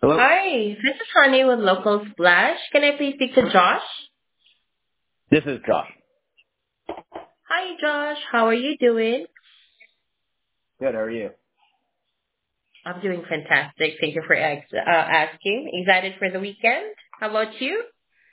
Hello? Hi, this is Honey with Local Splash. Can I please speak to Josh? This is Josh. Hi, Josh. How are you doing? Good, how are you? I'm doing fantastic. Thank you for asking. Excited for the weekend? How about you?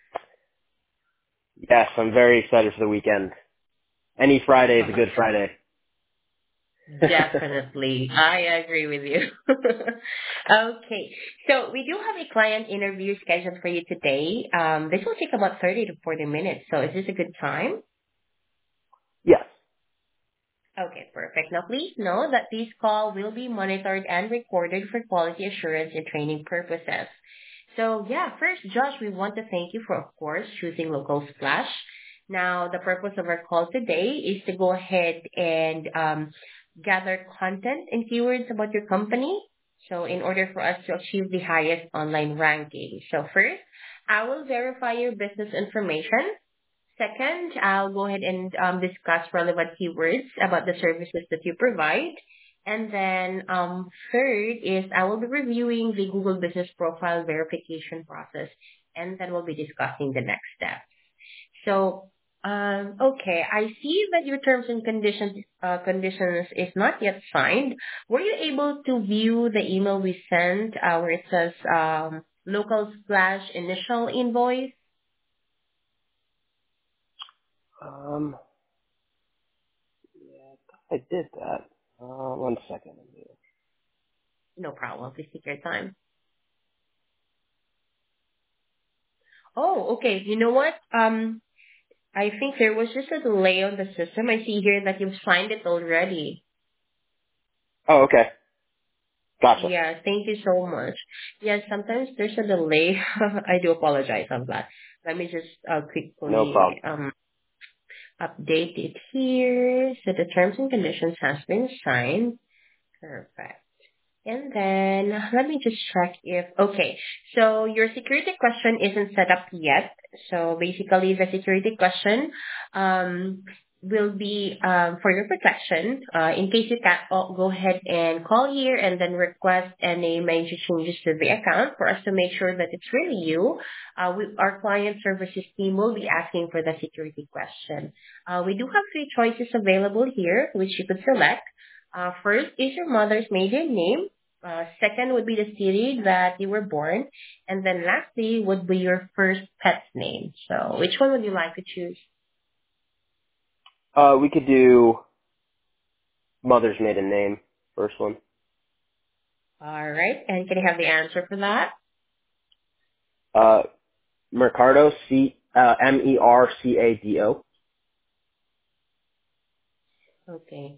Yes, I'm very excited for the weekend. Any Friday is a Uh, good Friday. Definitely. I agree with you. Okay. So we do have a client interview scheduled for you today. This will take about 30 to 40 minutes. So is this a good time? Yes. Okay, perfect. Now, please know that this call will be monitored and recorded for quality assurance and training purposes. So, yeah, first, Josh, we want to thank you for, of course, choosing Local Splash. Now, the purpose of our call today is to go ahead and gather content and keywords about your company. So, in order for us to achieve the highest online ranking. So, first, I will verify your business information. Second, I'll go ahead and discuss relevant keywords about the services that you provide. And then third is I will be reviewing the Google Business Profile verification process, and then we'll be discussing the next step. So, okay, I see that your terms and conditions is not yet signed. Were you able to view the email we sent where it says local splash initial invoice? Um, I did that. One second. No problem. Please take your time. Oh, okay. You know what? I think there was just a delay on the system. I see here that you've signed it already. Oh, okay. Gotcha. Yeah, thank you so much. Yes, sometimes there's a delay. I do apologize on that. Let me just No quickly problem. update it here. So the terms and conditions has been signed. Perfect. And then let me just check if, okay, so your security question isn't set up yet. So basically the security question um, will be for your protection. In case you can't, go ahead and call here and then request any major changes to the account for us to make sure that it's really you. Our client services team will be asking for the security question. We do have three choices available here, which you could select. First is your mother's maiden name. Second would be the city that you were born. And then lastly would be your first pet's name. So which one would you like to choose? We could do mother's maiden name, first one. All right. And can I have the answer for that? Uh, Mercado, Mercado. Okay.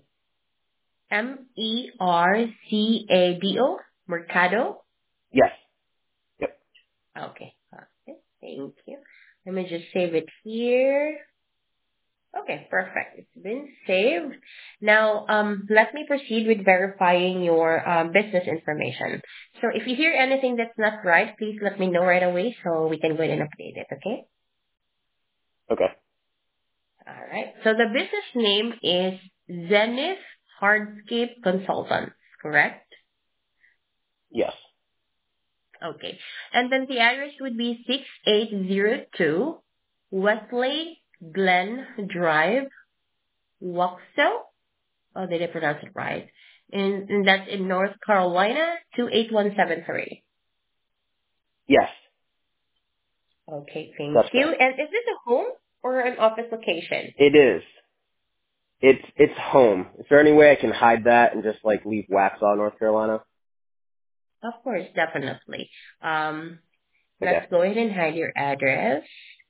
Mercado? Mercado? Yes. Yep. Okay. Okay. Thank you. Let me just save it here. Okay, perfect. It's been saved. Now, let me proceed with verifying your business information. So if you hear anything that's not right, please let me know right away so we can go ahead and update it, okay? Okay. All right. So the business name is Zenith Hardscape Consultants, correct? Yes. Okay. And then the address would be 6802 Wesley Glen Drive, Waxhaw. Oh, did I pronounce it right? And that's in North Carolina, 28173. Yes. Okay, thank That's you. correct. And is this a home or an office location? It is. It's home. Is there any way I can hide that and just like leave Waxhaw, North Carolina? Of course, definitely. Um, Okay. let's go ahead and hide your address.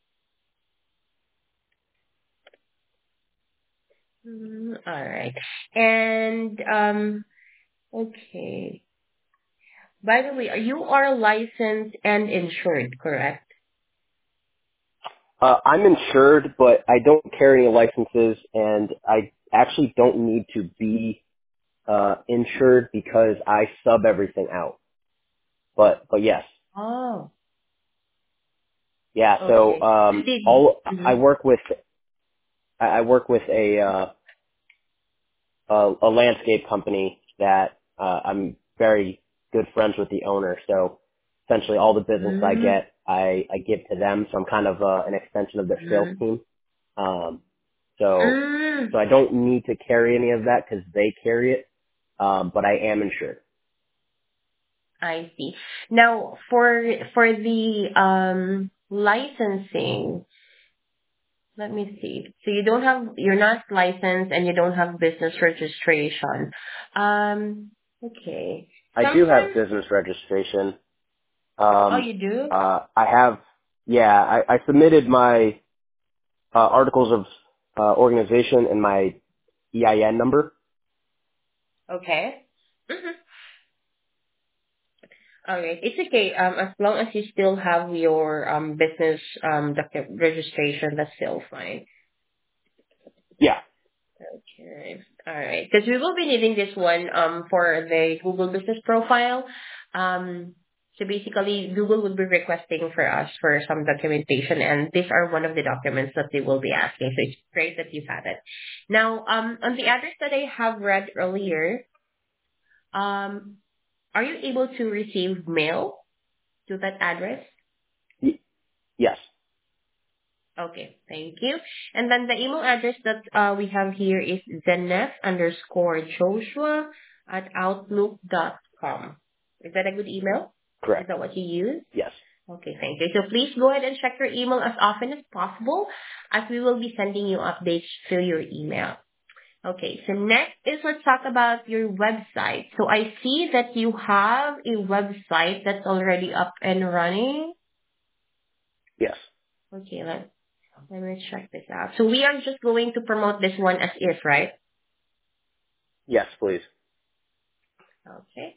All right. And okay. By the way, you are licensed and insured, correct? I'm insured, but I don't carry any licenses, and I actually don't need to be insured because I sub everything out. But yes, Oh, yeah. So okay. Did all I mhm. work with I work with a landscape company that I'm very good friends with the owner. So essentially all the business I Mm-hmm. get, I give to them. So I'm kind of an extension of their sales team. Um, so Mm, so I don't need to carry any of that because they carry it. But I am insured. I see. Now, for the licensing, let me see. So you're not licensed and you don't have business registration. Okay. I do have Sometimes, business registration. oh, you do? I have, yeah, I submitted my articles of organization and my EIN number. Okay. Mm-hmm. All right. It's okay. As long as you still have your business registration, that's still fine. Yeah. Okay. All right. Because we will be needing this one for the Google Business Profile. Um, so basically, Google would be requesting for us for some documentation, and these are one of the documents that they will be asking. So it's great that you have it. Now, on the address that I have read earlier, um, are you able to receive mail to that address? Y- yes. Okay, thank you. And then the email address that we have here is zenef_Joshua at outlook.com. Is that a good email? Is Correct. that what you use? Yes. Okay, thank you. So please go ahead and check your email as often as possible as we will be sending you updates through your email. Okay, so next is let's talk about your website. So I see that you have a website that's already up and running. Yes. Okay, let me check this out. So we are just going to promote this one as is, right? Yes, please. Okay.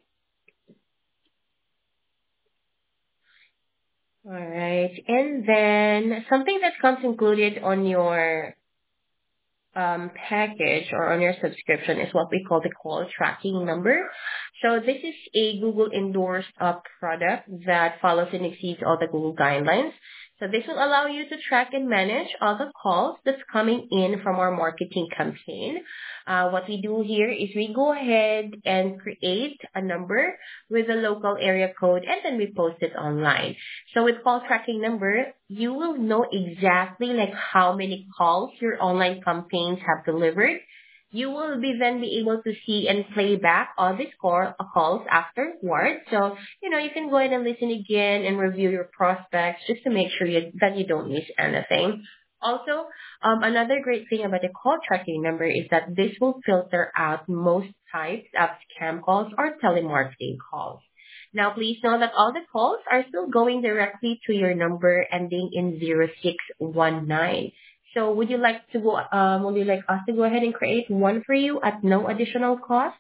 All right. And then something that comes included on your package or on your subscription is what we call the call tracking number. So this is a Google endorsed product that follows and exceeds all the Google guidelines. So this will allow you to track and manage all the calls that's coming in from our marketing campaign. What we do here is we go ahead and create a number with a local area code and then we post it online. So with call tracking number, you will know exactly like how many calls your online campaigns have delivered. You will be then be able to see and play back all these calls afterwards. So, you can go ahead and listen again and review your prospects just to make sure that you don't miss anything. Also, another great thing about the call tracking number is that this will filter out most types of scam calls or telemarketing calls. Now, please know that all the calls are still going directly to your number ending in 0619. So would you like us to go ahead and create one for you at no additional cost?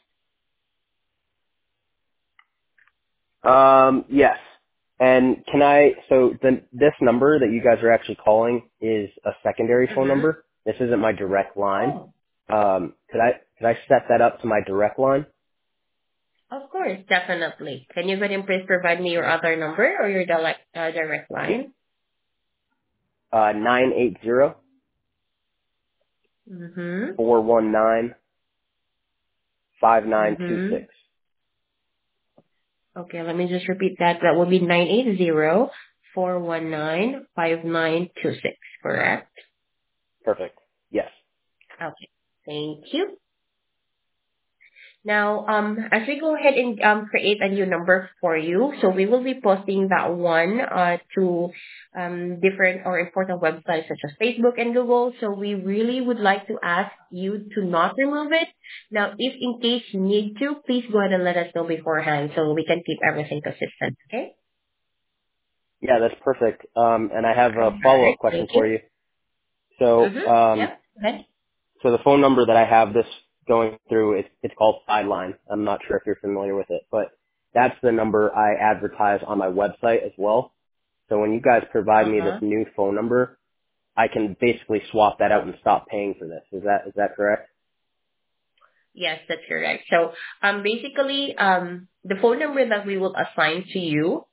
Yes. And this number that you guys are actually calling is a secondary phone Mm-hmm. number. This isn't my direct line. Oh, Could I set that up to my direct line? of course, definitely. Can you go ahead and please provide me your other number or your direct line? 980 Mm-hmm. 419 Mm-hmm. 5926. Okay, let me just repeat that. That will be 980-419-5926, correct? Perfect. Yes. Okay, thank you. Now, as we go ahead and create a new number for you, so we will be posting that one to different or important websites such as Facebook and Google. So we really would like to ask you to not remove it. Now, if in case you need to, please go ahead and let us know beforehand so we can keep everything consistent. Okay? Yeah, that's perfect. And I have All a right. follow-up question Thank for you. you. So, Mm-hmm. Yep. Go ahead. so the phone number that I have this going through, it's called Sideline. I'm not sure if you're familiar with it, but that's the number I advertise on my website as well. So when you guys provide me this Uh-huh. new phone number, I can basically swap that out and stop paying for this. Is that correct? Yes, that's correct. So, basically, the phone number that we will assign to you,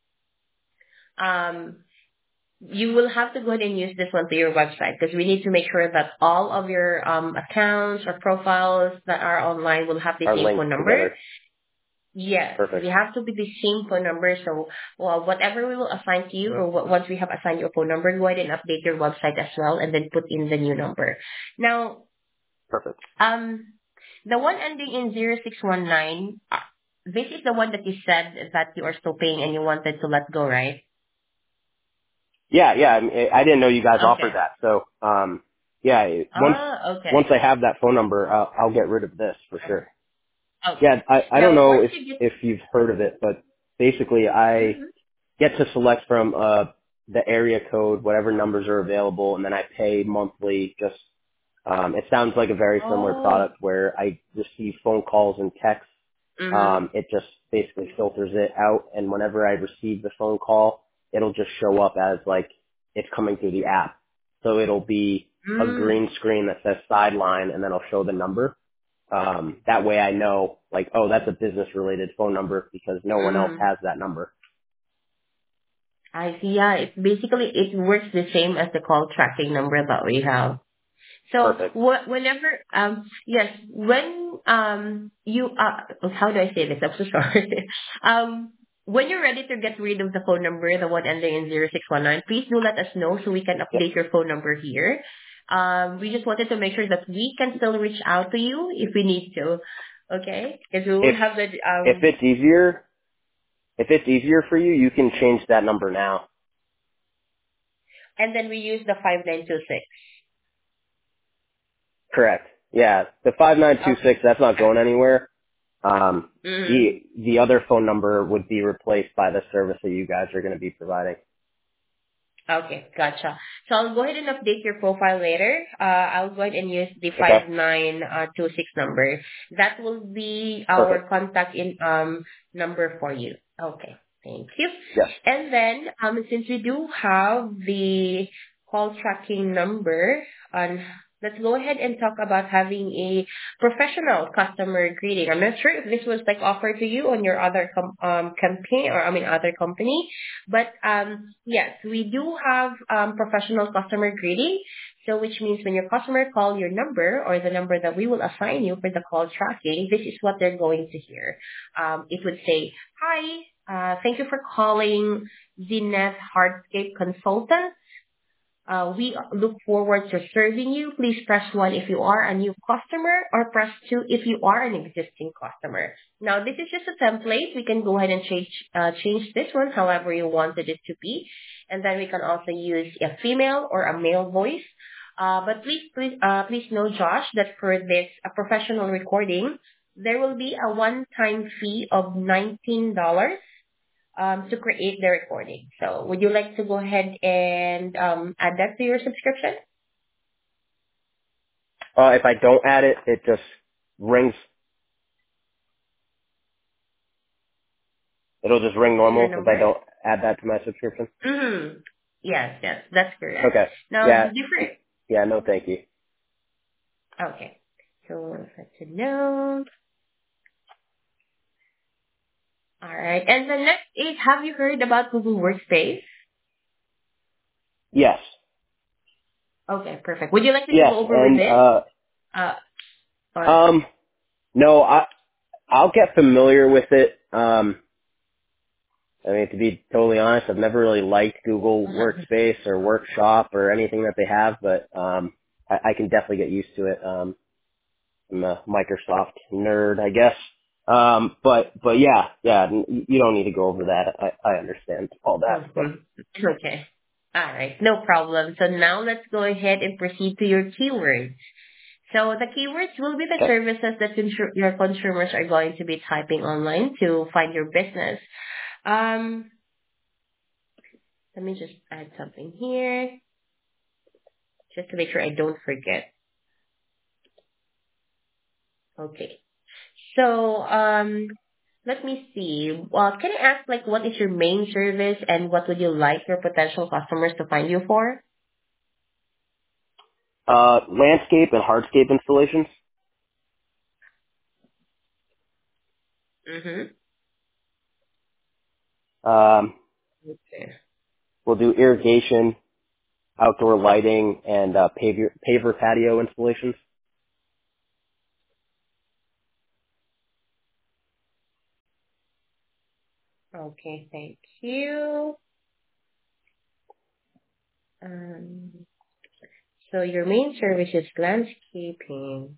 um, you will have to go ahead and use this one to your website because we need to make sure that all of your accounts or profiles that are online will have the Are same phone linked number. together. Yes, we Perfect. have to be the same phone number. So, well, whatever we will assign to you, or once we have assigned your phone number, go ahead and update your website as well, and then put in the new number. Now, Perfect. um, the one ending in 0619, this is the one that you said that you are still paying and you wanted to let go, right? Yeah, yeah. I didn't know you guys offered Okay. that. So, yeah, Ah, once okay. I have that phone number, I'll get rid of this for sure. Okay. Yeah, I don't Now, know once you get, if you've heard of it, but basically I mhm. get to select from the area code, whatever numbers are available, and then I pay monthly. Just it sounds like a very similar Oh, product where I receive phone calls and texts. mm-hmm. It just basically filters it out, and whenever I receive the phone call, it'll just show up as like it's coming through the app. So it'll be a Mm, green screen that says sideline, and then it'll show the number. That way I know, like, oh, that's a business related phone number because no one else mm. has that number. I see. Yeah, it's basically, it works the same as the call tracking number that we have. So Perfect. whenever yes, when you how do I say this? I'm so sorry. When you're ready to get rid of the phone number, the one ending in 0619, please do let us know so we can Yep. update your phone number here. We just wanted to make sure that we can still reach out to you if we need to. Okay? Because we will If have the if it's easier for you, you can change that number now. and then we use the 5926. Correct. Yeah, the Okay. 5926, that's not going anywhere. Mm-hmm. The other phone number would be replaced by the service that you guys are going to be providing. Okay, gotcha. So I'll go ahead and update your profile later. I'll go ahead and use the Okay. 5926 number. That will be our Perfect. contact in number for you. Okay, thank you. Yes. And then since we do have the call tracking number on, let's go ahead and talk about having a professional customer greeting. I'm not sure if this was like offered to you on your other campaign, or I mean other company, but yes, we do have professional customer greeting. So which means when your customer call your number or the number that we will assign you for the call tracking, this is what they're going to hear. It would say, "Hi, thank you for calling Zenith Hardscape Consultant. We look forward to serving you. Please press 1 if you are a new customer, or press 2 if you are an existing customer." Now, this is just a template. We can go ahead and change this one however you wanted it to be. And then we can also use a female or a male voice. But please know, Josh, that for this professional recording, there will be a one-time fee of $19 to create the recording. So would you like to go ahead and add that to your subscription? If I don't add it, it just rings. It'll just ring To your normal if I number? don't add that to my subscription. Mm-hmm. Yes, yes, that's correct. Okay. Now the Yeah. different. Yeah. No, thank you. Okay, so that's a no. All right, and the next is: have you heard about Google Workspace? Yes. Okay, perfect. Would you like me to Yes. go over with And it? Uh, or no, I'll get familiar with it. I mean, to be totally honest, I've never really liked Google Workspace or Workshop or anything that they have, but I can definitely get used to it. I'm a Microsoft nerd, I guess. But yeah, yeah, you don't need to go over that. I understand all that. So Mhm. Okay. All right, no problem. So now let's go ahead and proceed to your keywords. So the keywords will be the okay, services that your consumers are going to be typing online to find your business. Um, Let me just add something here just to make sure I don't forget. Okay. So let me see. Can I ask like what is your main service and what would you like your potential customers to find you for? landscape and hardscape installations. Mm-hmm. Um, Okay. we'll do irrigation, outdoor lighting, and paver patio installations. Okay, thank you. Um, so your main service is landscaping.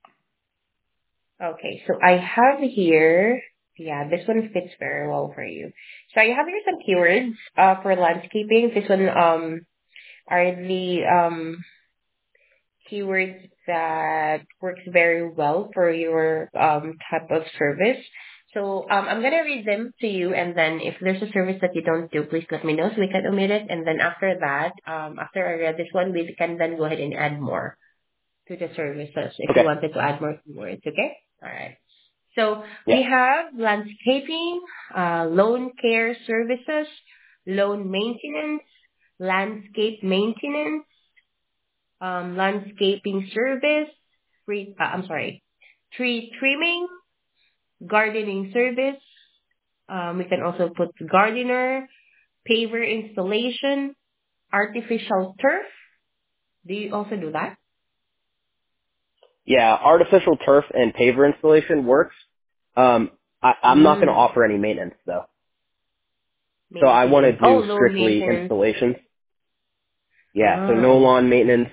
Okay, so I have here, yeah, this one fits very well for you. So I have here some keywords for landscaping. This one are the keywords that works very well for your type of service. So I'm gonna read them to you, and then if there's a service that you don't do, please let me know so we can omit it. And then after that, after I read this one, we can then go ahead and add more to the services if you Okay. wanted to add more keywords. Okay. All right. So we Yeah. have landscaping, lawn care services, lawn maintenance, landscape maintenance, landscaping service, I'm sorry, tree trimming, gardening service. We can also put gardener, paver installation, artificial turf. Do you also do that? Yeah. Artificial turf and paver installation works. I'm not going to Mm, offer any maintenance though. So I want to maintenance. Oh, do low strictly maintenance. installations. Yeah. So no Oh, lawn maintenance.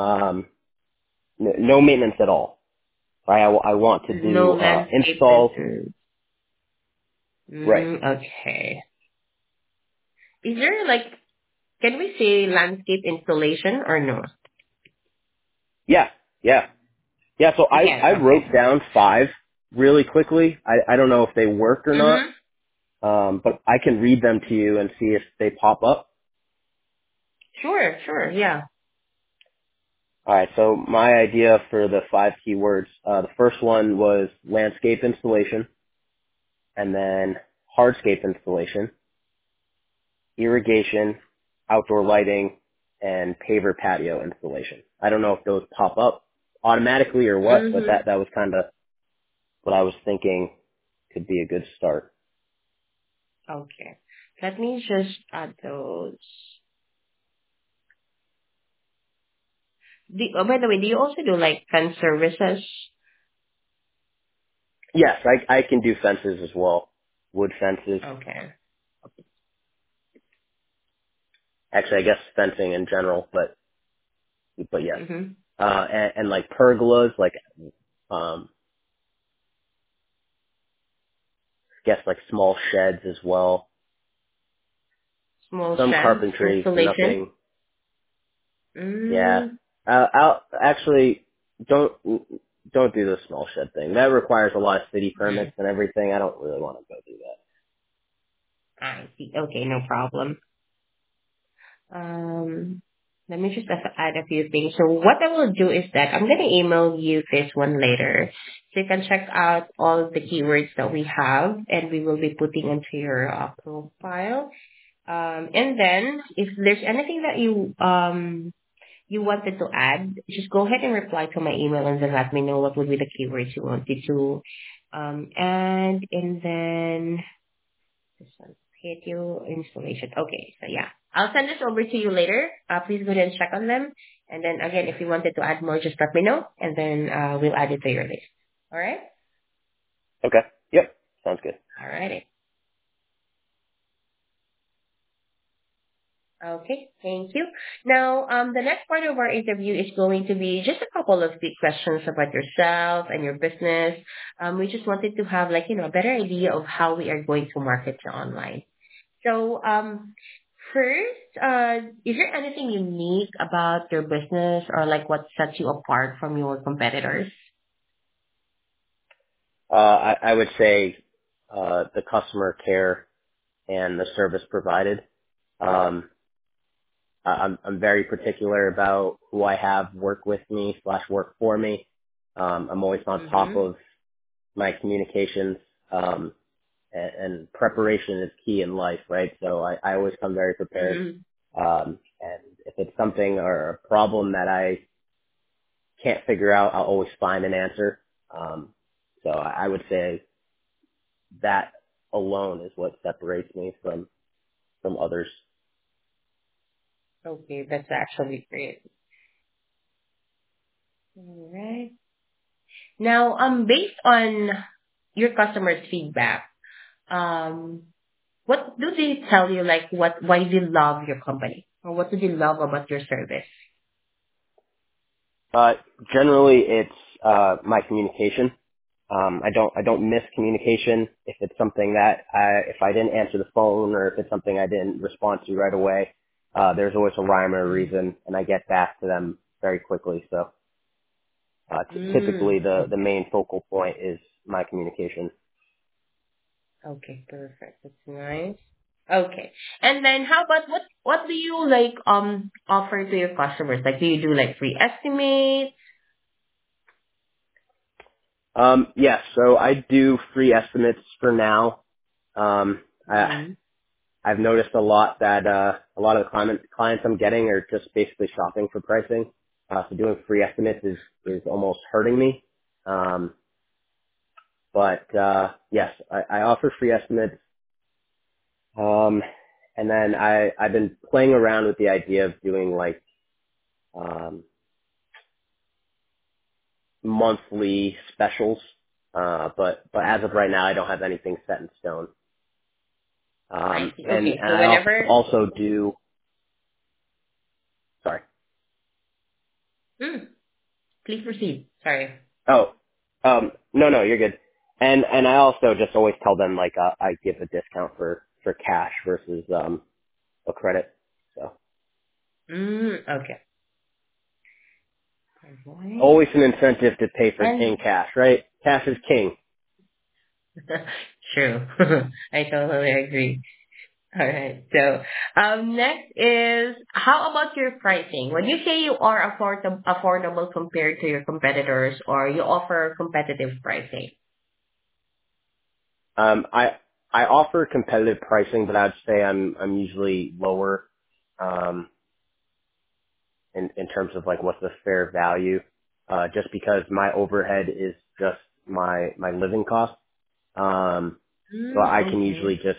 No maintenance at all. Right. I want to no do landscape installs. maintenance. Right. Okay. Is there like, can we say landscape installation or no? Yeah. Yeah. Yeah. So We I can. wrote Okay. down 5 really quickly. I don't know if they worked or not. Mm-hmm. But I can read them to you and see if they pop up. Sure, sure. Yeah. All right. So my idea for the 5 keywords, the first one was landscape installation, and then hardscape installation, irrigation, outdoor lighting, and paver patio installation. I don't know if those pop up automatically or what, but Mm-hmm. that was kind of what I was thinking could be a good start. Okay. Let me just add those. By the way, do you also do like fence services? Yes, I can do fences as well, wood fences. Okay. Actually, I guess fencing in general, but yes. Mm-hmm. And like pergolas, like um, I guess like small sheds as well. Small Some sheds carpentry, installation. nothing. Yeah. Mm, I'll actually don't don't do the small shed thing. That requires a lot of city permits mm. and everything. I don't really want to go do that. I see. Okay, no problem. Um, Let me just add a few things. So what I will do is that I'm gonna email you this one later, so you can check out all the keywords that we have, and we will be putting into your profile. And then if there's anything that you wanted to add, just go ahead and reply to my email and then let me know what would be the keywords you wanted to add, and then this one, patio installation. Okay, so yeah. I'll send this over to you later. Please go ahead and check on them. And then again, if you wanted to add more, just let me know, and then we'll add it to your list. All right? Okay. Yep. Sounds good. All right. Okay, thank you. Now, the next part of our interview is going to be just a couple of quick questions about yourself and your business. We just wanted to have like, a better idea of how we are going to market you online. So, first, is there anything unique about your business or like what sets you apart from your competitors? I would say the customer care and the service provided. Um, I'm very particular about who I have work with me / work for me. I'm always on top Mm-hmm. of my communications, and preparation is key in life, right? So I always come very prepared. Mm-hmm. And if it's something or a problem that I can't figure out, I'll always find an answer. So I would say that alone is what separates me from others. Okay, that's actually great. All right. Now, based on your customers' feedback, um, What do they tell you, like, why they love your company? Or what do they love about your service? Uh, Generally, it's my communication. I don't miss communication. If it's something that if I didn't answer the phone or if it's something I didn't respond to right away, there's always a rhyme or a Mm. reason, and I get back to them very quickly. So typically, Mm. the main focal point is my communication. Okay, perfect. That's nice. Okay. And then how about what do you like offer to your customers? Like do you do like free estimate? Yes, so I do free estimates for now. Um, I, Mm-hmm. I've noticed a lot that a lot of the clients I'm getting are just basically shopping for pricing. So doing free estimates is almost hurting me. Um, but yes, I offer free estimates. Um, and then I've been playing around with the idea of doing like um, monthly specials. But as of right now, I don't have anything set in stone. I see. And Okay. and So I whenever also do. Sorry. mm, please proceed. Sorry. Oh, no, you're good. And I also just always tell them like I give a discount for cash versus a credit. So Okay. Alright. always an incentive to pay for in And cash, right? Cash is king. true. I totally agree. All right. So, next is how about your pricing? When you say you are affordable compared to your competitors, or you offer competitive pricing? Um, I I offer competitive pricing, but I'd say I'm usually lower um, in terms of like what's the fair value, just because my overhead is just my living cost. Um, so I can usually Okay. just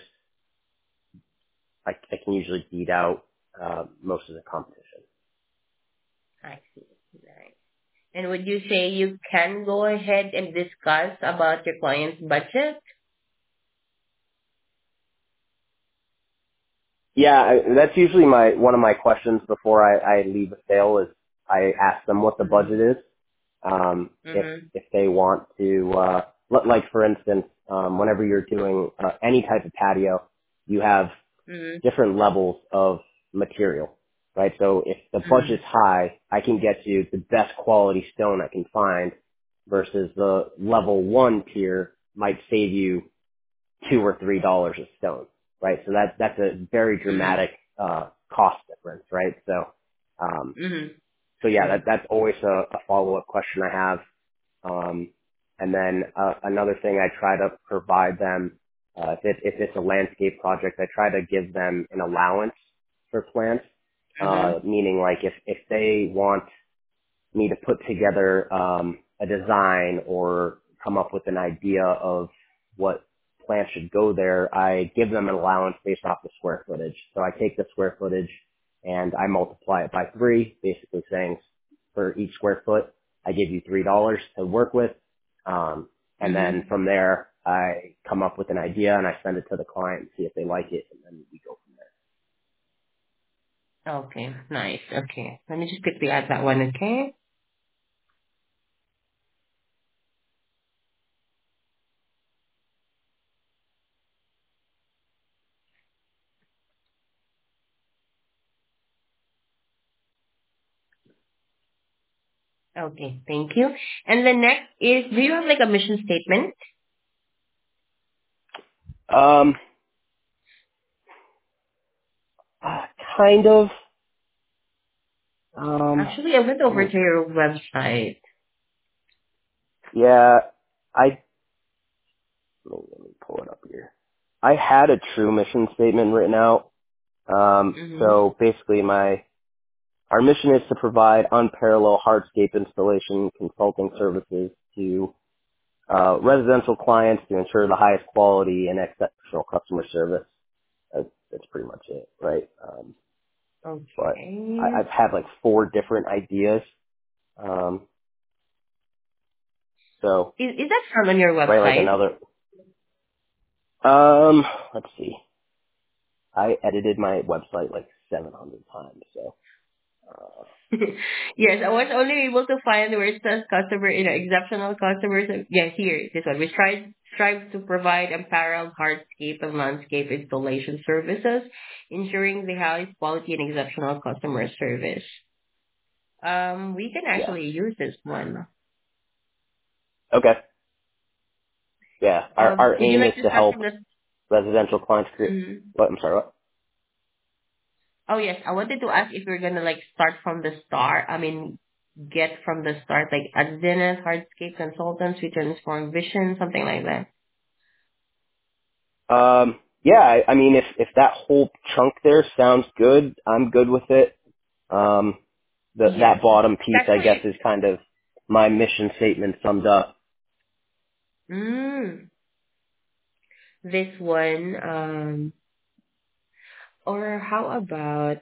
I can usually beat out most of the competition. I see. Right. And would you say you can go ahead and discuss about your client's budget? Yeah, that's usually my one of my questions before I leave a sale is I ask them what the budget Mm-hmm. is. Mm-hmm. If they want to, like for instance, whenever you're doing any type of patio, you have Mm-hmm. different levels of material, right? So if the Mm-hmm. budget's high, I can get you the best quality stone I can find versus the level one tier might save you $2 or $3 a stone, right? So that's a very dramatic cost difference, right? Um, Mm-hmm. so yeah, True. that's always a follow up question I have. And then another thing I try to provide them, if it's a landscape project, I try to give them an allowance for plants, Mm-hmm. meaning like if they want me to put together a design or come up with an idea of what plants should go there, I give them an allowance based off the square footage. So I take the square footage and I multiply it by three, basically saying for each square foot, I give you $3 to work with. And then Mm-hmm. from there, I come up with an idea and I send it to the client and see if they like it, and then we go from Okay. Nice. Okay. Let me just quickly add that one. Okay. Okay, thank you. And the next is, do you have like a mission statement? there. Uh, kind of. Um, Actually, I went let over me to your website. Yeah, I let me pull it up here. I had a true mission statement written out. Mm-hmm. So basically, our mission is to provide unparalleled hardscape installation consulting services to residential clients to ensure the highest quality and exceptional customer service. That's pretty much it, right? But Okay. I've had like four different ideas. Um, so Is that found on your right, like website? another. Let's see. I edited my website like 700 times. So Yes, I was only able to find where it says customer, exceptional customers. Yeah, here, this one. We strive to provide unparalleled hardscape and landscape installation services, ensuring the highest quality and exceptional customer service. We can yeah, actually use this one. okay, yeah. Our Would you aim is like to to start help from the? residential clients create. Mhm. What? I'm sorry. What? Oh yes, I wanted to ask if we're gonna like start from the start. I mean, get from the start, like at Zenith, Hardscape Consultants, we transform vision, something like that. Yeah. I mean, if that whole chunk there sounds good, I'm good with it. Um, Yes, that bottom it's piece, I guess, actually. is kind of my mission statement summed up. Mm, this one, or how about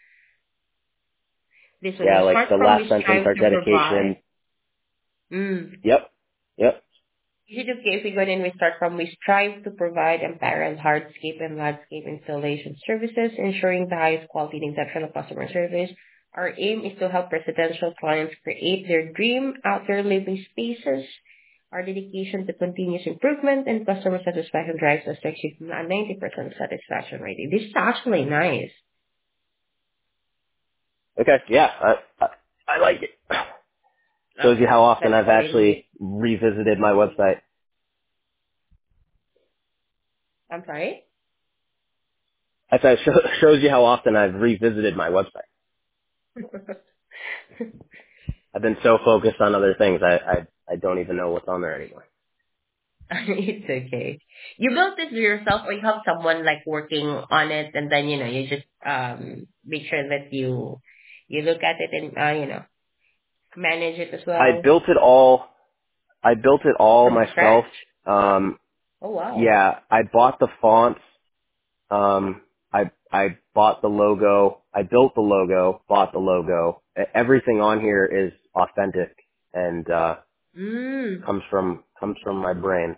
this one? Yeah, We like start the from last we sentence, strive our to dedication. provide. Mm. Yep. Yep. Is it okay if we go in and we start from we strive to provide unparalleled hardscape and landscape installation services, ensuring the highest quality and exceptional customer service. Our aim is to help residential clients create their dream outdoor living spaces. Our dedication to continuous improvement and customer satisfaction drives us to achieve a 90% satisfaction rating. This is actually nice. Okay. Yeah. I like it. Shows you Okay, how often that's I've really. actually revisited my website. I'm sorry. I said, shows you how often I've revisited my website. I've been so focused on other things, I don't even know what's on there anymore. It's okay. You built this yourself, or you have someone like working on it, and then you just make sure that you look at it and manage it as I well built it all. I built it all from myself. scratch. Um, Oh wow. yeah, I bought the fonts. I bought the logo. I built the logo. Bought the logo. Everything on here is authentic and Mm. comes from my brain.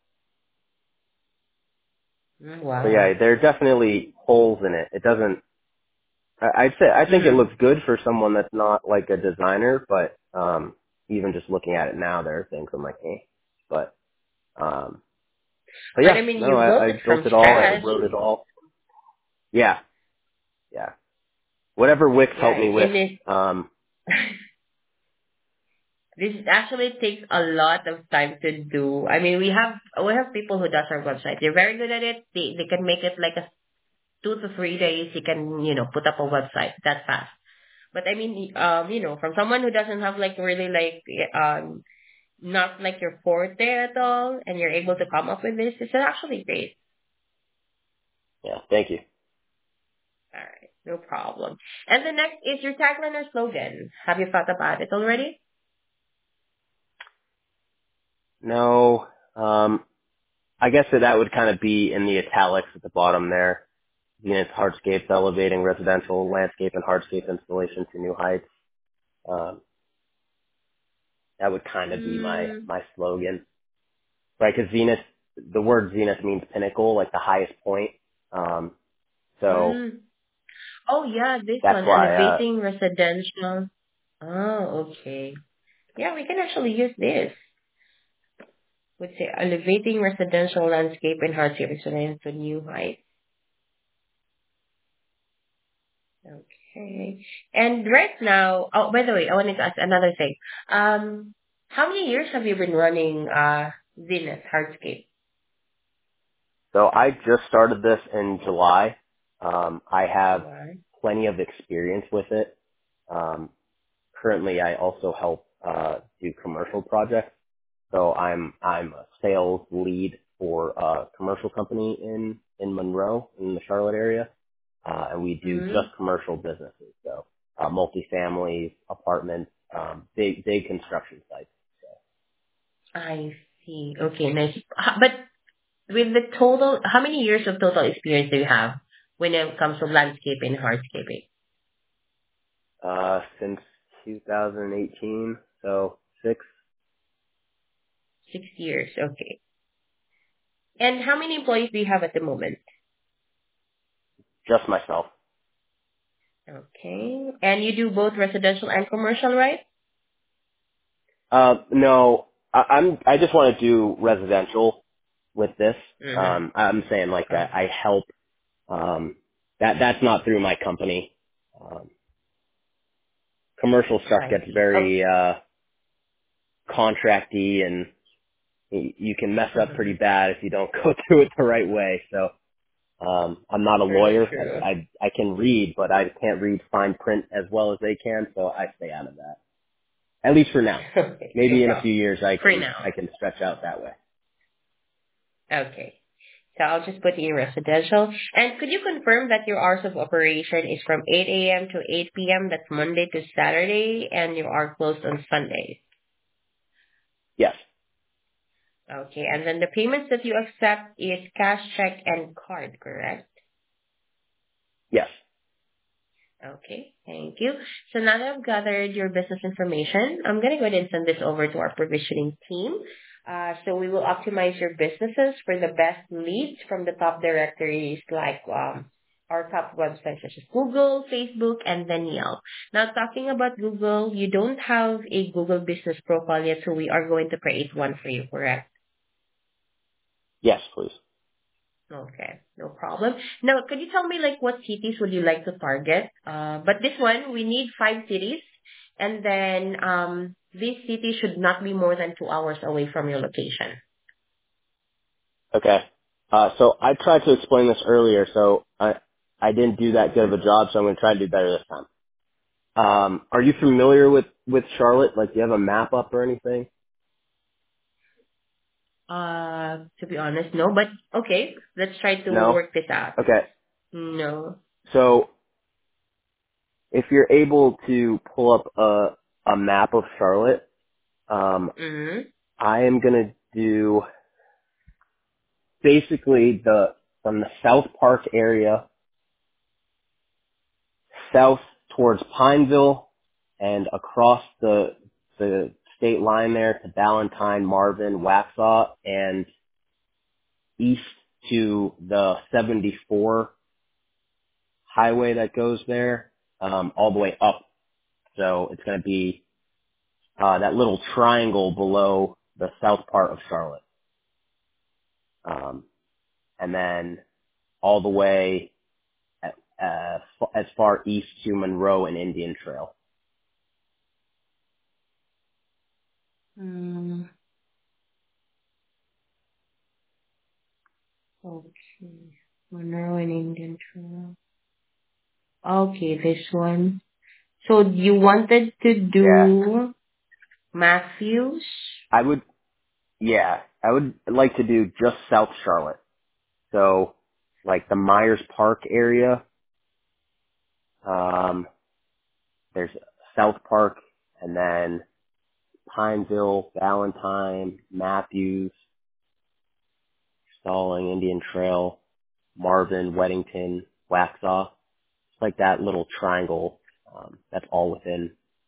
So Wow. yeah, there are definitely holes in it. It doesn't. I think it Mm. looks good for someone that's not like a designer, but even just looking at it now, there are things I'm like, eh. But um, but But yeah, I mean, no, you built I it built from it all. I scratch. wrote it all. Yeah, yeah. Whatever Wix Yeah, helped me with. and it Um, this actually takes a lot of time to do. I mean, we have people who does our website. They're very good at it. They can make it like a 2 to 3 days, you can, put up a website that fast. But I mean, from someone who doesn't have like really like, not like your forte at all, and you're able to come up with this, it's actually great. yeah, thank you. All right, no problem. And the next is your tagline or slogan. Have you thought about it already? No, I guess that would kind of be in the italics at the bottom there. Units, hardscapes, elevating residential landscape and hardscape installation to new heights. Um, that would kind of be my Mm, my slogan, right? Because zenith, the word zenith means pinnacle, like the highest point. Um, so mm. Oh yeah, this that's one, why. elevating residential. Oh, okay. Yeah, we can actually use this. Would say elevating residential landscape and hardship experience to new heights. Okay. And right now, oh, by the way, I wanted to ask another thing. How many years have you been running Zenith Hardscape? So I just started this in July. I have July. plenty of experience with it. Um, currently, I also help do commercial projects. So I'm a sales lead for a commercial company in Monroe in the Charlotte area, and we do Mm, just commercial businesses. So multifamilies, apartments, big construction sites. I see. Okay, nice. But with the total, how many years of total experience do you have when it comes to landscape and hardscaping? Since 2018, so 6. 6 years. Okay. And how many employees do you have at the moment? just myself. Okay. And you do both residential and commercial, right? No, I just want to do residential with this. Mm-hmm. I'm saying like Oh, that I help. Um, that's not through my company. Um, commercial stuff I gets see. Oh. very contracty, and you can mess up pretty bad if you don't go through it the right way. So I'm not a True, lawyer. true. I can read, but I can't read fine print as well as they can, so I stay out of that. At least for now. Okay, no Maybe in a problem. few years For now. I can stretch out that way. Okay. So I'll just put in residential. And could you confirm that your hours of operation is from 8 a.m. to 8 p.m.? That's Monday to Saturday, and you are closed on Sundays. Yes. Okay. And then the payments that you accept is cash, check, and card, correct? Yes. Okay. Thank you. So now that I've gathered your business information, I'm going to go ahead and send this over to our provisioning team. So we will optimize your businesses for the best leads from the top directories like our top websites such as Google, Facebook, and then Yelp. Now, talking about Google, you don't have a Google business profile yet, so we are going to create one for you, correct? Yes, please. Okay, no problem. Now, could you tell me like what cities would you like to target? But this one, we need 5 cities, and then this city should not be more than 2 hours away from your location. Okay. So I tried to explain this earlier, so I didn't do that good Mm-hmm. of a job, so I'm going to try to do better this time. Are you familiar with Charlotte? Like, do you have a map up or anything? To be honest, no. But okay, let's try to No? work this out. Okay. No. So if you're able to pull up a map of Charlotte, Mm-hmm. I am going to do basically from the South Park area south towards Pineville and across the state line there to Ballantyne, Marvin, Waxhaw, and east to the 74 highway that goes there, all the way up. So it's going to be that little triangle below the south part of Charlotte, and then all the way as far east to Monroe and Indian Trail. Mm, okay. Monroe and Indian Trail. Okay, this one. So you wanted to Yeah, do Matthews? I would. Yeah, I would like to do just South Charlotte. So, like the Myers Park area. Um, there's South Park, and then Pineville, Ballantyne, Matthews, Stalling, Indian Trail, Marvin, Weddington, Waxhaw. It's like that little triangle. That's all within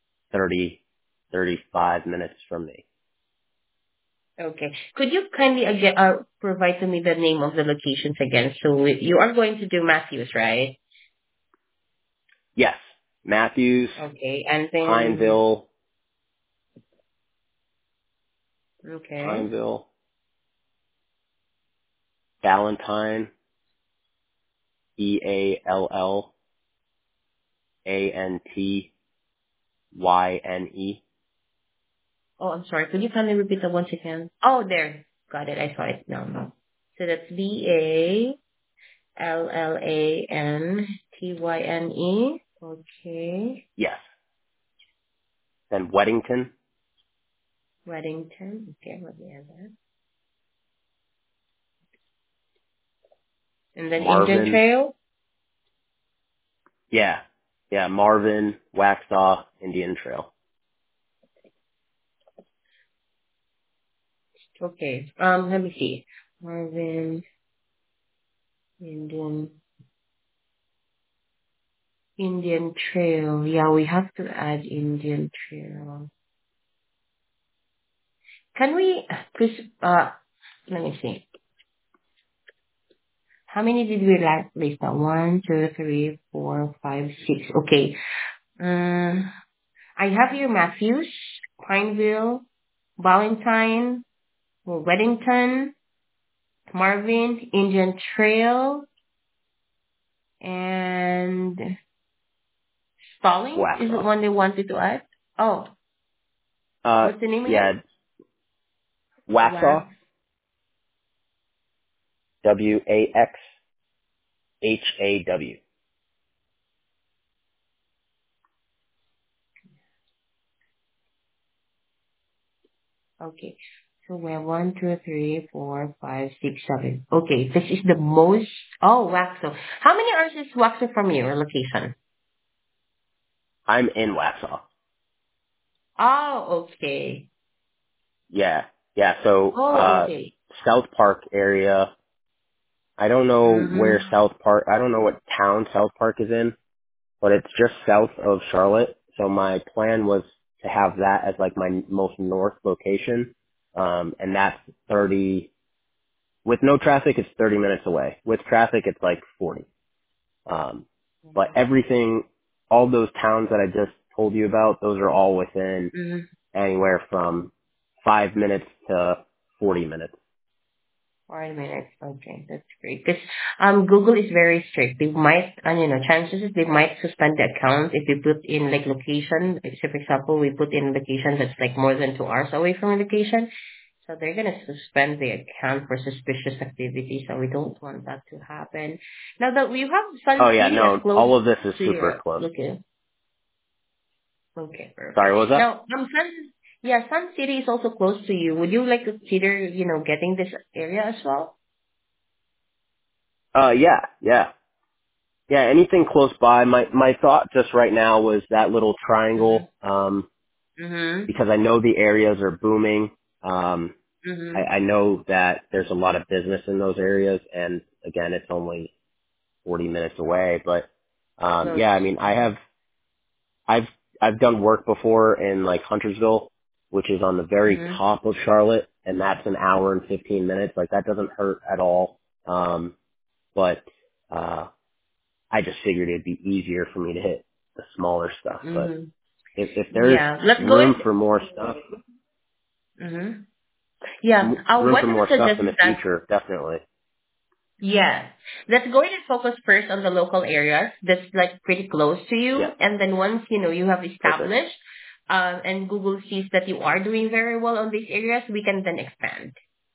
35 minutes from me. Okay. Could you kindly again provide to me the name of the locations again? So you are going to do Matthews, right? Yes, Matthews, Okay. And then, Pineville, okay. Pineville, Ballantyne, Eallantyne. Oh, I'm sorry. Could you kindly repeat that once again? Oh, there. Got it. I saw it now. So that's Ballantyne. Okay. Yes. Then Weddington, Weddington. Okay, let me add that. And then Indian Marvin. Trail. Yeah. Yeah, Marvin, Waxhaw, Indian Trail. Okay. Let me see. Marvin, Indian. Indian Trail. Yeah, we have to add Indian Trail. Can we, please, let me see. How many did we list down? One, two, three, four, five, six. Okay. Um, I have here Matthews, Pineville, Valentine, Weddington, Marvin, Indian Trail, and Stallings. Is it Waxhaw. one they wanted to add? Oh, what's the name again? Yeah, Waxhaw. Wax. WAXHAW. Okay. So we have one, two, three, four, five, six, seven. Okay, this is the most. Oh, Waxo. How many hours is Waxo from your location? I'm in Waxhaw. Oh, okay. Yeah, yeah. So Oh, okay. South Park area. I don't know where Mm-hmm. South Park. I don't know what town South Park is in, but it's just south of Charlotte. So my plan was to have that as like my most north location, and that's 30. With no traffic, it's 30 minutes away. With traffic, it's like 40. Um, but everything, all those towns that I just told you about, those are all within Mm-hmm. anywhere from 5 minutes to 40 minutes. 4 minutes. Okay, that's great. Because Google is very strict. They might, chances is they might suspend the account if you put in like location. If, say, for example, we put in location that's like more than 2 hours away from location. So they're gonna suspend the account for suspicious activity. So we don't want that to happen. Now that we have Oh Sun yeah, City as no, close all of this is to super your close. location. Okay, Sorry, perfect. what was that? Now, Sun City is also close to you. Would you like to consider, getting this area as well? Yeah. Yeah, anything close by. My thought just right now was that little triangle, Mm-hmm. because I know the areas are booming. Um, Mm-hmm. I know that there's a lot of business in those areas, and again, it's only 40 minutes away. But Close. yeah, I mean, I've I've done work before in like Huntersville, which is on the very Mm-hmm. top of Charlotte, and that's an hour and 15 minutes. Like that doesn't hurt at all. But uh, I just figured it'd be easier for me to hit the smaller stuff. But Mm-hmm. if there's Yeah. Let's go in. room for more stuff, Mm-hmm. Yeah. room What for I would more stuff suggest in is the that, future, definitely. yeah, let's go ahead and focus first on the local areas that's like pretty close to you. Yeah, And then once, you have perfect, established, and Google sees that you are doing very well on these areas, we can then expand.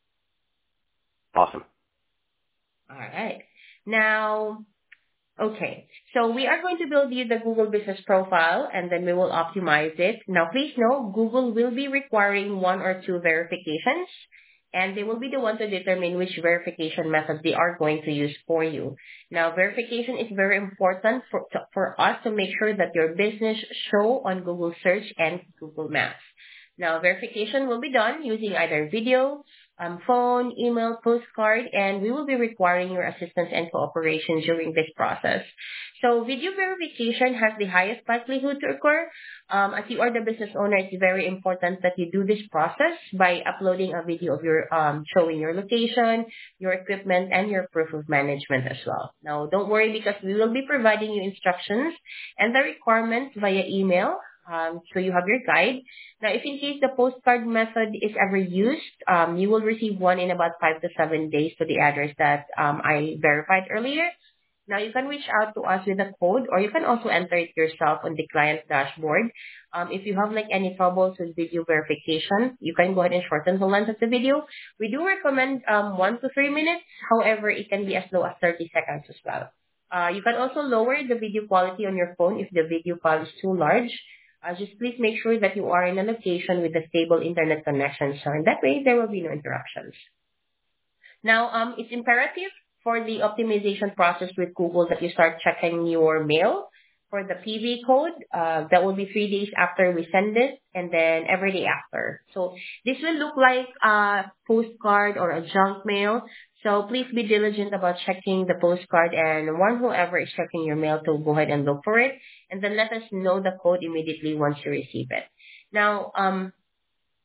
awesome. All right. Now, okay. So we are going to build you the Google Business Profile and then we will optimize it. Now, please know Google will be requiring one or two verifications and they will be the one to determine which verification method they are going to use for you. Now, verification is very important for us to make sure that your business show on Google Search and Google Maps. Now, verification will be done using either video, phone, email, postcard, and we will be requiring your assistance and cooperation during this process. So video verification has the highest likelihood to occur. As you are the business owner, it's very important that you do this process by uploading a video of your showing your location, your equipment, and your proof of management as well. Now, don't worry because we will be providing you instructions and the requirements via email. So you have your guide. Now, if in case the postcard method is ever used, you will receive one in about 5 to 7 days to the address that I verified earlier. Now, you can reach out to us with a code or you can also enter it yourself on the client dashboard. If you have like any troubles with video verification, you can go ahead and shorten the length of the video. We do recommend 1 to 3 minutes. However, it can be as low as 30 seconds as well. You can also lower the video quality on your phone if the video file is too large. Just please make sure that you are in a location with a stable internet connection, so in that way there will be no interruptions. Now, it's imperative for the optimization process with Google that you start checking your mail for the PV code. That will be 3 days after we send it, and then every day after. So this will look like a postcard or a junk mail. So please be diligent about checking the postcard and warn whoever is checking your mail to go ahead and look for it, and then let us know the code immediately once you receive it. Now,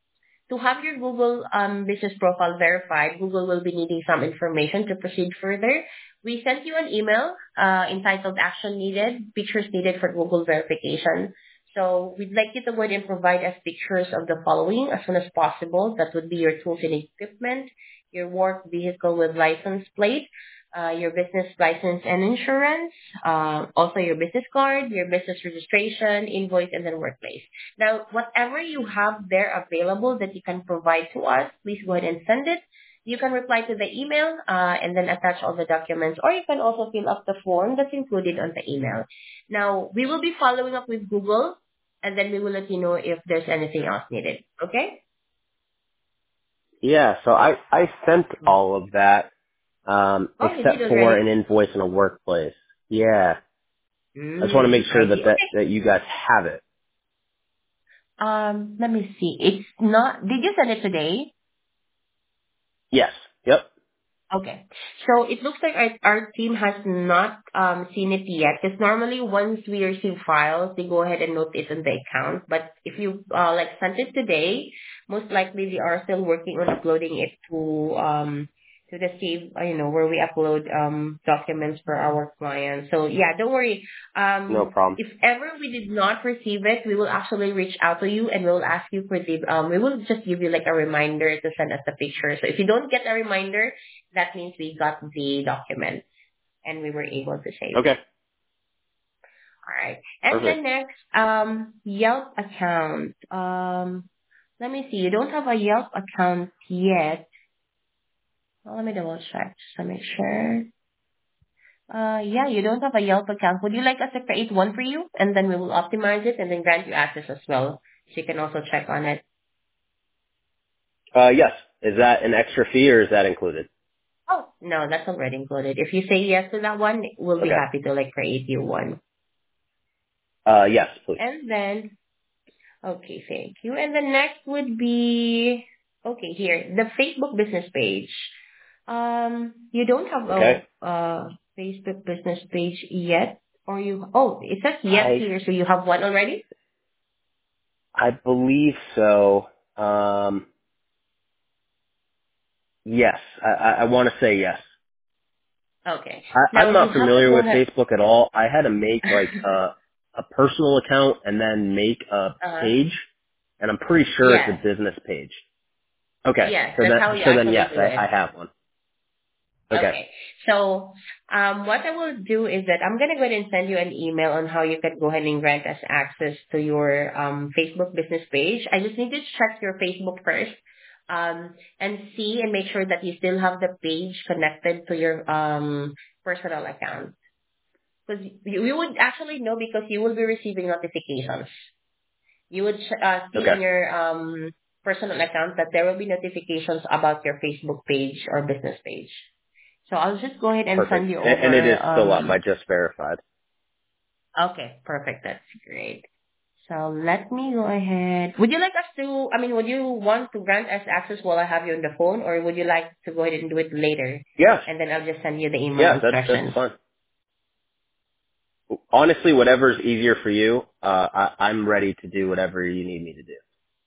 to have your Google business profile verified, Google will be needing some information to proceed further. We sent you an email entitled Action Needed, Pictures Needed for Google Verification. So we'd like you to go ahead and provide us pictures of the following as soon as possible. That would be your tools and equipment, your work vehicle with license plate, your business license and insurance, also your business card, your business registration, invoice, and then workplace. Now, whatever you have there available that you can provide to us, please go ahead and send it. You can reply to the email and then attach all the documents, or you can also fill up the form that's included on the email. Now, we will be following up with Google, and then we will let you know if there's anything else needed. Okay? Yeah, so I sent all of that, Oh, you did except for an already? invoice and a workplace. Yeah. I just want to make sure I see. Okay. that you guys have it. Let me see. It's not. Did you send it today? Yes. Yep. Okay. So it looks like our team has not seen it yet. Because normally once we receive files, they go ahead and note it on the account. But if you like sent it today, most likely they are still working on uploading it to the save, where we upload documents for our clients. So yeah, don't worry. No problem. If ever we did not receive it, we will actually reach out to you and we'll ask you for the we will just give you like a reminder to send us the picture. So if you don't get a reminder, that means we got the document and we were able to save it. Okay. All right. And then Perfect. next, Yelp account. Let me see. You don't have a Yelp account yet. Well, let me double check just to make sure. Yeah, you don't have a Yelp account. Would you like us to create one for you? And then we will optimize it and then grant you access as well. So you can also check on it. Yes. Is that an extra fee or is that included? Oh, no, that's already included. If you say yes to that one, we'll be Okay. happy to like create you one. Yes, please. And then, okay, thank you. And the next would be, okay, here, the Facebook business page. You don't have Okay. a Facebook business page yet, or it says yet I here, so you have one already? believe so. Yes. I want to say yes. Okay. I'm Now you not have to familiar go with ahead. Facebook at all. I had to make like a personal account and then make a uh, page, and I'm pretty sure it's a yes, business page. Okay. yes, So that's how you then actually yes, do it. I have one. Okay. Okay. So, what I will do is that I'm gonna go ahead and send you an email on how you can go ahead and grant us access to your Facebook business page. I just need to check your Facebook first, and see and make sure that you still have the page connected to your personal account. Because you would actually know because you will be receiving notifications. You would see Okay. on your personal account that there will be notifications about your Facebook page or business page. So I'll just go ahead and send Perfect. you And it over. is still up. I just verified. Okay, perfect. That's great. So let me go ahead. Would you like us to, would you want to grant us access while I have you on the phone, or would you like to go ahead and do it later? Yes. And then I'll just send you the email Yeah, that's instructions. fine. Honestly, whatever's easier for you, I'm ready to do whatever you need me to do.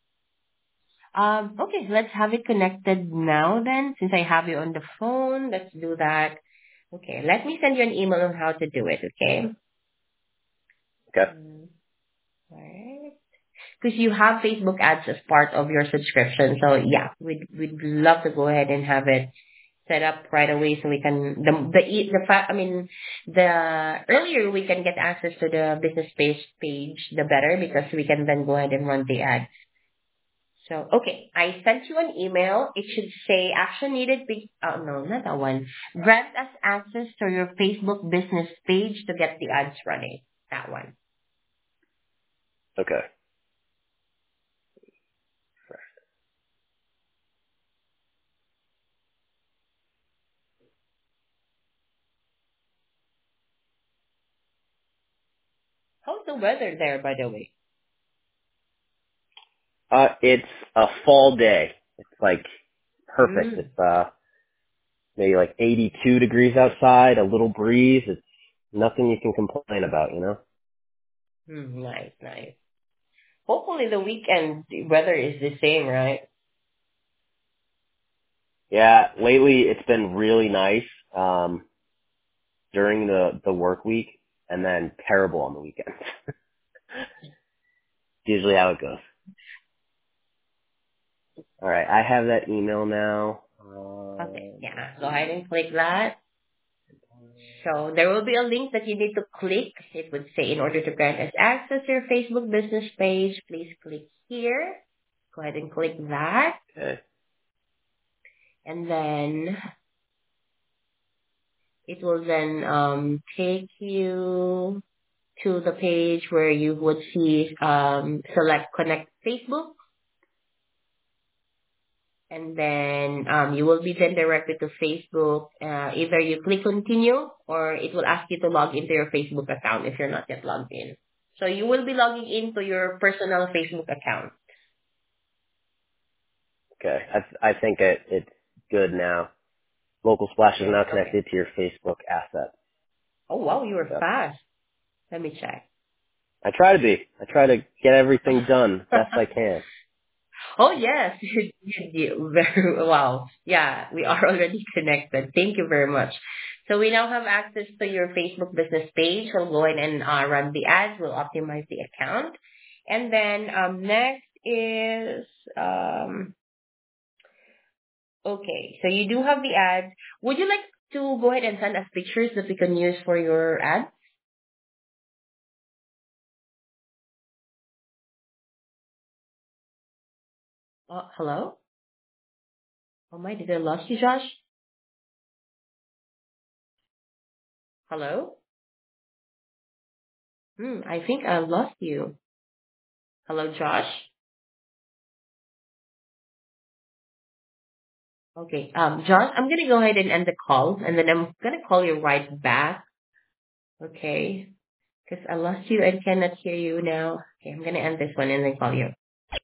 Okay, let's have it connected now then. Since I have you on the phone, let's do that. Okay, let me send you an email on how to do it, okay? Okay. Alright. Because you have Facebook ads as part of your subscription. So yeah, we'd love to go ahead and have it set up right away so we can the earlier we can get access to the business page the better because we can then go ahead and run the ad. So okay, I sent you an email. It should say action needed. Oh no, not that one. Grant us access to your Facebook business page to get the ads running. That one. Okay. How's the weather there, by the way? It's a fall day. It's like perfect. Mm. It's maybe like 82 degrees outside, a little breeze. It's nothing you can complain about, you know? Nice, nice. Hopefully the weekend weather is the same, right? Yeah, lately it's been really nice during the work week, and then terrible on the weekends. Usually how it goes. All right, I have that email now. Okay, yeah. Go ahead and click that. So there will be a link that you need to click. It would say in order to grant us access to your Facebook business page, please click here. Go ahead and click that. Okay. And then it will then take you to the page where you would see select connect Facebook. And then you will be then directed to Facebook. Either you click continue or it will ask you to log into your Facebook account if you're not yet logged in. So you will be logging into your personal Facebook account. Okay. I think it's good now. Local Splash is Good. now Okay. connected to your Facebook asset. Oh wow, you were So fast. Let me check. I try to be. I try to get everything done best I can. Oh yes, you very wow. Yeah, we are already connected. Thank you very much. So we now have access to your Facebook business page. We'll go in and run the ads. We'll optimize the account, and then next is okay. So you do have the ads. Would you like to go ahead and send us pictures that we can use for your ad? Hello. Oh my, did I lost you, Josh? Hello. I think I lost you. Hello, Josh. Okay. Josh, I'm gonna go ahead and end the call, and then I'm gonna call you right back. Okay. Because I lost you and cannot hear you now. Okay, I'm gonna end this one and then call you.